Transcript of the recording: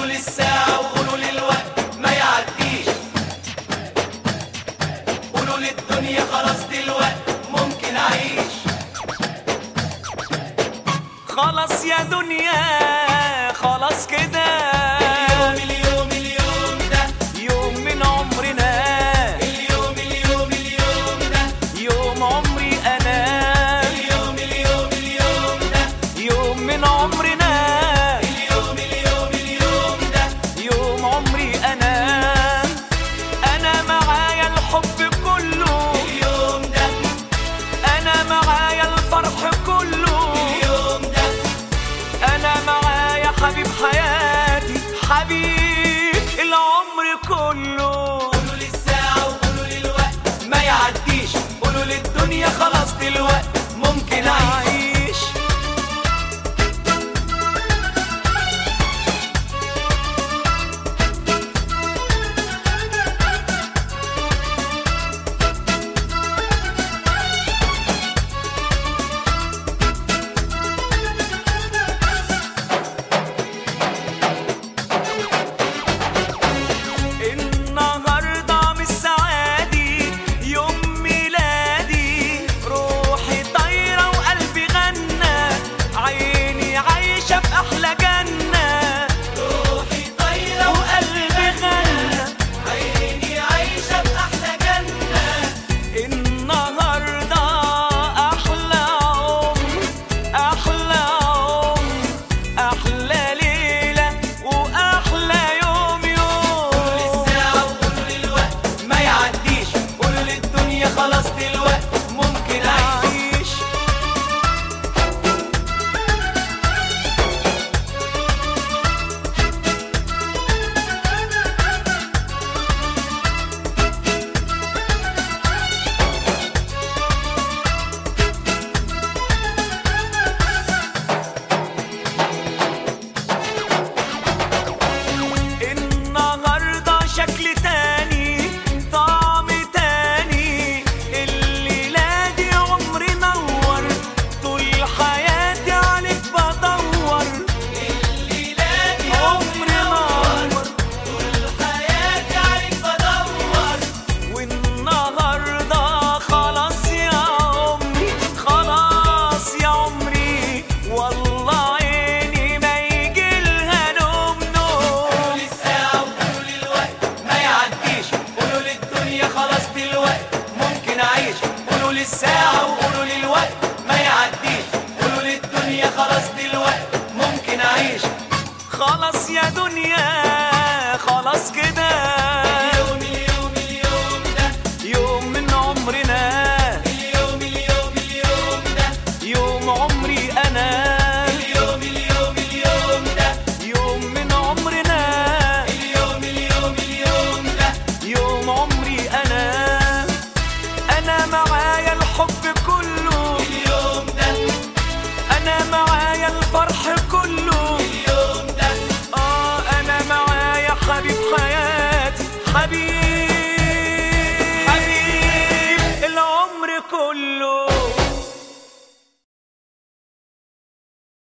قولوا للساعة وقولوا للوقت ما يعديش، قولوا للدنيا خلاص دلوقت ممكن أعيش. خلاص يا دنيا خلاص كده، اليوم ده يوم من عمرنا، اليوم ده يوم عمري أنا، اليوم ده يوم من عمرنا، اليوم ده يوم عمري أنا. أنا معايا الحب كله، اليوم ده أنا معايا الفرح كله، اليوم ده أنا معايا حبيب حياتي، حبيب العمر كله. قولوا للساعة وقولوا للوقت ما يعديش، قولوا للدنيا خلاص دلوقت ممكن أعيش. النهارده مش سعادي، يوم ميلادي، روحي طايرة وقلبي غنى، عيني عايشة في أحلى جنة، روحي طايرة وقلبي غنى. عيني عايشة بأحلى جنة. النهارده أحلى عمر، أحلى عمر، أحلى ليلة وأحلى يوم قولوا للساعة وقولوا للوقت ما يعديش، قولوا للدنيا خلاص دلوقت ممكن أعيش. أعيش. النهارده شكل تاني، طعم تاني، الليلة دي عمري نور، طول حياتي عليك بدور، الليلة دي عمري نور. طول حياتي عليك بدور. والنهارده خلاص يا عمري، خلاص يا عمري، والله عيني ما يجيلها نوم نوم. قولوا للساعة وقولوا للوقت ما يعديش، قولوا للدنيا خلاص دلوقت ممكن أعيش. قولوا للساعة وقولوا للوقت ما يعديش، قولوا للدنيا خلاص دلوقت ممكن أعيش. خلاص يا دنيا خلاص كده،